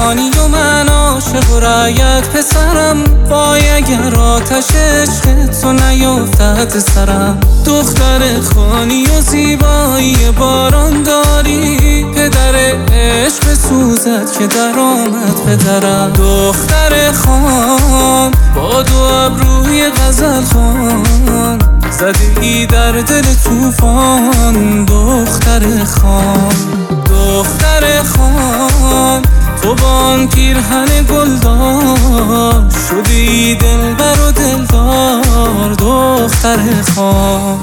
خانی و من عاشق و رعیت پسرم، وای اگر آتش عشق تو نیفتد سرم. دختر خانی و زیبایی باران داری، پدر عشق سوزد که در آمد پدرم. دختر خان با دو ابروی غزل خوان، زده ای در دل طوفان. دختر خان، دختر خان تو با آن پیرهن گلدار، شدی دلبر و دلدار. دختر خان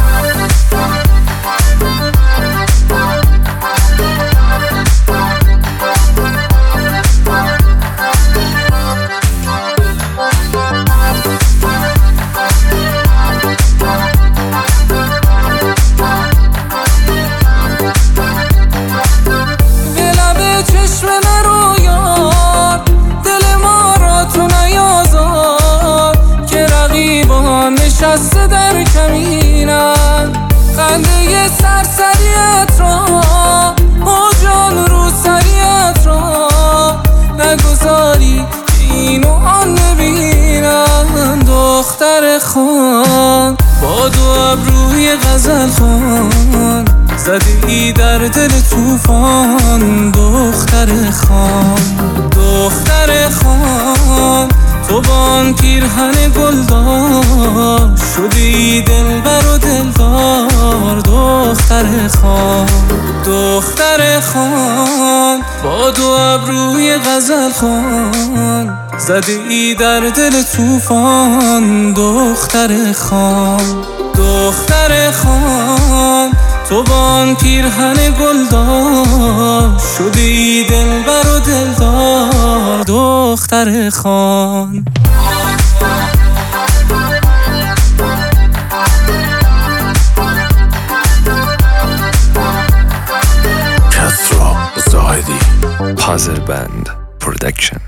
نشسته در کمینم، خنده سرسریت را و جان رو سریت را نگذاری که این و آن نبینم. دختر خان با دو ابروی غزل خوان، زده ای در دل طوفان. دختر خان، دختر خان تو با آن پیرهن گلدار، شدی دلبر و دلدار. دختر خان، دختر خان با دو ابروی غزل خوان، زده ای در دل طوفان. دختر خان، دختر خان تو با آن پیرهن گلدار، شدی دلبر و دلدار. دختر خان کسرا زاهدی، پازل بند پرودکشن.